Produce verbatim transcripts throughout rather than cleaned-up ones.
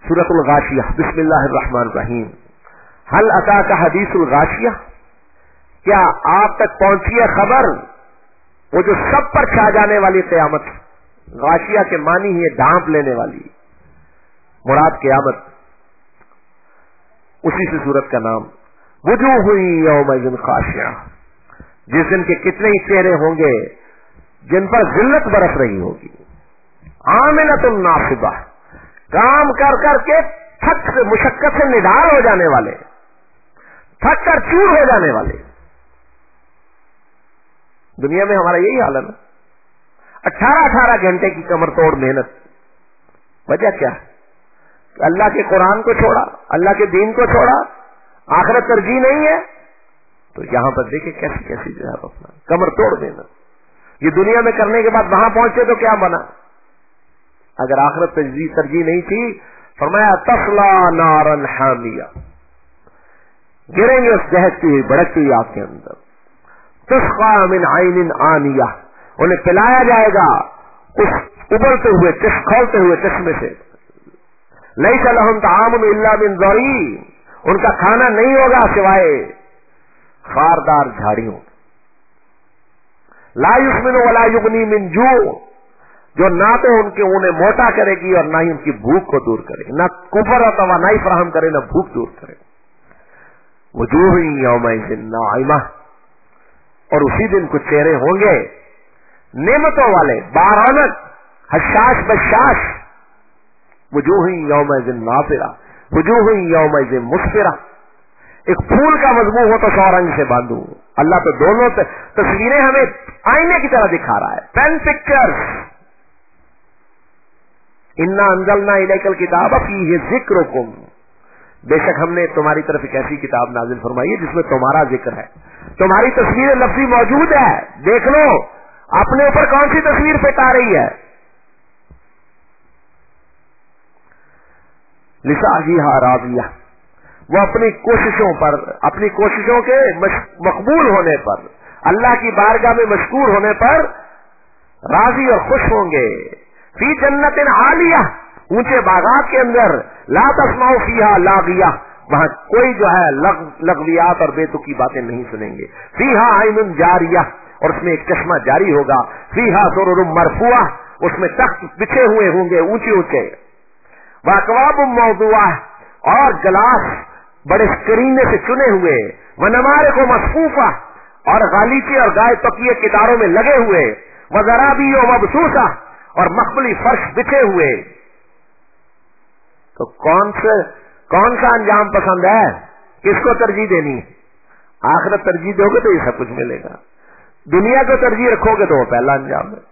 सूरतुल गाशिया, बिस्मिल्लाहिर रहमानिर रहीम। हल अताका हदीसुल गाशिया, क्या आप तक पहुंची है खबर वो जो सब पर छा जाने वाली क़यामत। गाशिया के मानी ही ढांप लेने वाली, मुराद क़यामत, उसी से सूरत का नाम। वजूह हुई यौमइज़िन खाशिया, जिस दिन के कितने ही चेहरे होंगे जिन पर जिल्लत बरस रही होगी। आमिलतुन नासिबा, काम कर करके थक से मुशक्कत से निढाल हो जाने वाले, थक कर चूर हो जाने वाले। दुनिया में हमारा यही हाल है ना, अठारह अठारह घंटे की कमर तोड़ मेहनत। वजह क्या है? अल्लाह के कुरान को छोड़ा, अल्लाह के दीन को छोड़ा, आखिरत तरजीह नहीं है। तो यहां पर देखे कैसी कैसी जो है अपना कमर तोड़ मेहनत। ये दुनिया में करने के बाद वहां पहुंचे तो क्या बना? अगर आखिरत तरजीह तरजीह नहीं थी, फरमाया तस्ला नारन हामिया, गिरेंगे उस दहकती हुई भड़कती हुई आग के अंदर। तुस्का मिन आइनिन आनिया, उन्हें पिलाया जाएगा उस उबलते हुए खौलते हुए चश्मे से। लैसा लहुम ताअमुन इल्ला मिन ज़री, उनका खाना नहीं होगा सिवाय खारदार झाड़ियों। ला युस्मिनु वला युगनी मिन जू, जो ना तो उनके उन्हें मोटा करेगी और ना ही उनकी भूख को दूर करेगी, ना कुफर अथवा ना ही फराहम करे, ना भूख दूर करे। वजूह यौमइज़िन नाइमा, और उसी दिन कुछ चेहरे होंगे नेमतों वाले, बारौनक, हशाश बशाश। वजूह यौमइज़िन नाज़िरा, वजूह यौमइज़िन मुस्फिरा। एक फूल का मजमू हो तो सौ रंग से बांधू। अल्लाह तो दोनों तस्वीरें हमें आईने की तरह दिखा रहा है, पेन पिक्चर्स। इन्ना अंज़लना इलैकल किताब फीही ज़िक्रुकुम, बेशक हमने तुम्हारी तरफ एक ऐसी किताब नाजिल फरमाई है जिसमें तुम्हारा जिक्र है, तुम्हारी तस्वीर लफ्ज़ी मौजूद है। देख लो अपने ऊपर कौन सी तस्वीर फिट आ रही है। लिसाहिहा राज़िया, वो अपनी कोशिशों पर, अपनी कोशिशों के मकबूल होने पर, अल्लाह की बारगाह में मशकूर होने पर राजी और खुश होंगे। फी जन्नतिन आलिया, ऊंचे बागात के अंदर। ला तस्माउ फीहा लागिया, वहां कोई जो है लग, लगवियात और बेतुकी बातें नहीं सुनेंगे। फीहा आइनुन जारिया, और उसमें एक चश्मा जारी होगा। फीहा सुरुरुम मरफुआ, उसमें तख्त बिछे हुए होंगे ऊंचे ऊंचे। वाकवाबुम मौदुआ, और गिलास बड़े करीने से चुने हुए। वनमारे को मसफूफा, और गालीचे और गाय तकिए कितारों में लगे हुए। वज़राबी व मबसूसा, और मखमली फर्श बिछे हुए। तो कौन से कौन सा अंजाम पसंद है? किसको तरजीह देनी है? आखिरत तरजीह दोगे तो ये सब कुछ मिलेगा। दुनिया को तरजीह रखोगे तो वो पहला अंजाम है।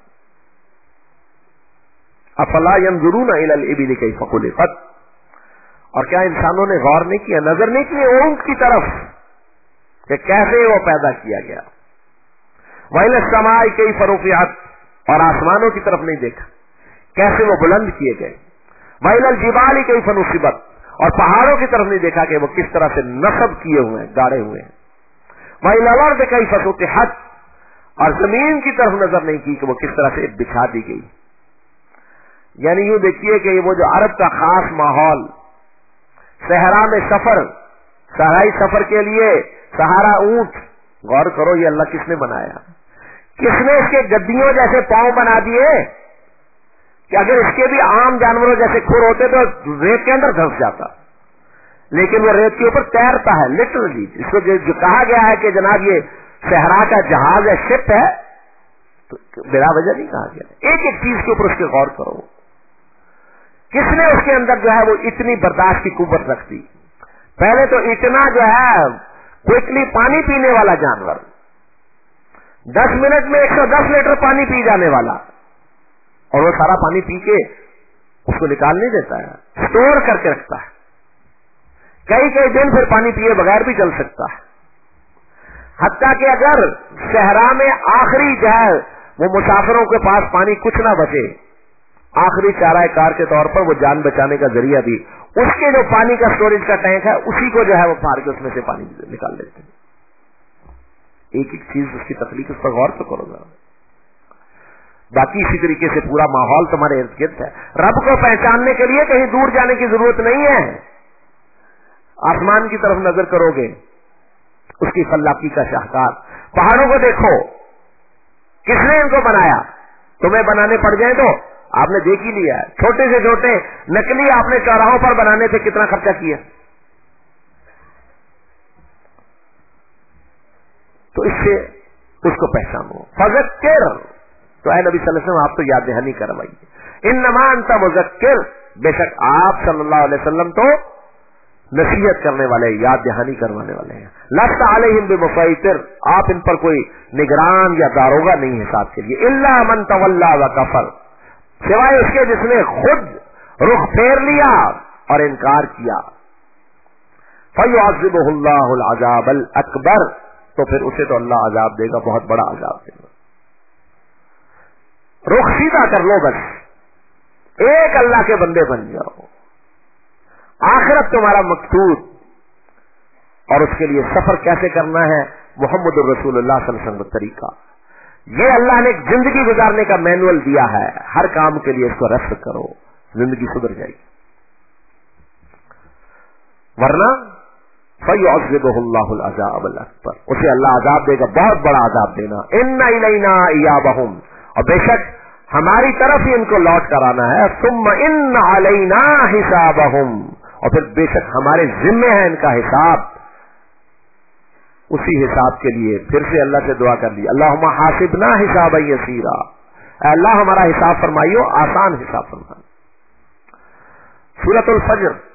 अफला यंजुरूना इलल इबिली कैफ़ खुलिक़त, और क्या इंसानों ने गौर नहीं किया, नजर नहीं किए ऊंट की तरफ कि कैसे वो पैदा किया गया। वइल समाई कैफ़ रुफ़िअत, और आसमानों की तरफ नहीं देखा कैसे वो बुलंद किए गए। वइल जिबाली कैफ़ नुसिबत, और पहाड़ों की तरफ नहीं देखा कि वो किस तरह से नस्ब किए हुए हैं, गाड़े हुए हैं। वइल अर्द कैफ़ सुतिहत, और जमीन की तरफ नजर नहीं की कि वो किस तरह से बिछा दी गई। यानी यूं देखिए कि वो जो अरब का खास माहौल, सहरा में सफर, सहराई सफर के लिए सहारा ऊंट, गौर करो ये अल्लाह किसने बनाया? किसने इसके गद्दियों जैसे पांव बना दिए कि अगर इसके भी आम जानवरों जैसे खुर होते तो रेत के अंदर धंस जाता, लेकिन वो रेत के ऊपर तैरता है लिटरली। इसको जो, जो कहा गया है कि जनाब ये सहरा का जहाज है, शिप है, तो बिला वजह नहीं कहा गया। एक एक चीज के ऊपर उसके गौर करो। किसने उसके अंदर जो है वो इतनी बर्दाश्त की कुव्वत रखती? पहले तो इतना जो है क्विकली पानी पीने वाला जानवर, दस मिनट में एक सौ दस लीटर पानी पी जाने वाला, और वो सारा पानी पी के उसको निकाल नहीं देता है, स्टोर करके रखता है। कई कई दिन फिर पानी पिए बगैर भी चल सकता है। हत्ता कि अगर सहरा में आखिरी जो है वो मुसाफिरों के पास पानी कुछ ना बचे, आखिरी चाराए कार के तौर पर वो जान बचाने का जरिया भी उसके जो पानी का स्टोरेज का टैंक है उसी को जो है वो फाड़ के उसमें से पानी निकाल लेते हैं। एक एक चीज उसकी तकलीफ, उस पर गौर तो करो जरा। باقی اسی طریقے سے پورا ماحول تمہارے ارد گرد ہے. رب کو پہچاننے کے لیے کہیں دور جانے کی ضرورت نہیں ہے. آسمان کی طرف نظر کرو گے، اس کی خلاقی کا شاہکار. پہاڑوں کو دیکھو، کس نے ان کو بنایا؟ تمہیں بنانے پڑ جائیں تو آپ نے دیکھ ہی لیا ہے. چھوٹے سے چھوٹے نکلی آپ نے چوراہوں پر بنانے سے کتنا خرچہ کیا. تو اس سے اس کو پہچانو. فذکر، تو اے نبی صلی اللہ علیہ وسلم آپ تو یاد دہانی کروائیے. انما انت مذکر، بے شک آپ صلی اللہ علیہ وسلم تو نصیحت کرنے والے، یاد دہانی کروانے والے ہیں. لست علیہم بمسیطر، آپ ان پر کوئی نگران یا داروغہ نہیں حساب کے لیے. الا من تولی وکفر، سوائے اس کے جس نے خود رخ پھیر لیا اور انکار کیا. فیعذبہ اللہ العذاب الاکبر، تو پھر اسے تو اللہ عذاب دے گا، بہت بڑا عذاب دے گا. رخ سیدھا کر لو، بس ایک اللہ کے بندے بن جاؤ. آخرت تمہارا مقصود، اور اس کے لیے سفر کیسے کرنا ہے؟ محمد الرسول اللہ صلی اللہ علیہ وسلم کا طریقہ. یہ اللہ نے ایک زندگی گزارنے کا مینول دیا ہے. ہر کام کے لیے اس کو رفع کرو، زندگی سدھر جائے گی. ورنہ فَيُعَذِّبُهُ اللَّهُ الْعَذَابَ الْأَكْبَرَ، اسے اللہ عذاب دے گا، بہت بڑا عذاب دینا. إِنَّ إِلَيْنَا إِيَابَهُمْ، اور بے شک ہماری طرف ہی ان کو لوٹ کر آنا ہے. ثُمَّ إِنَّ عَلَيْنَا حِسَابَهُمْ، اور پھر بے شک ہمارے ذمے ہے ان کا حساب. اسی حساب کے لیے پھر سے اللہ سے دعا کر لی، اللہم حاسبنا حسابا یسیرا، اے اللہ ہمارا حساب فرمائیو، آسان حساب فرمائیو. سورۃ الفجر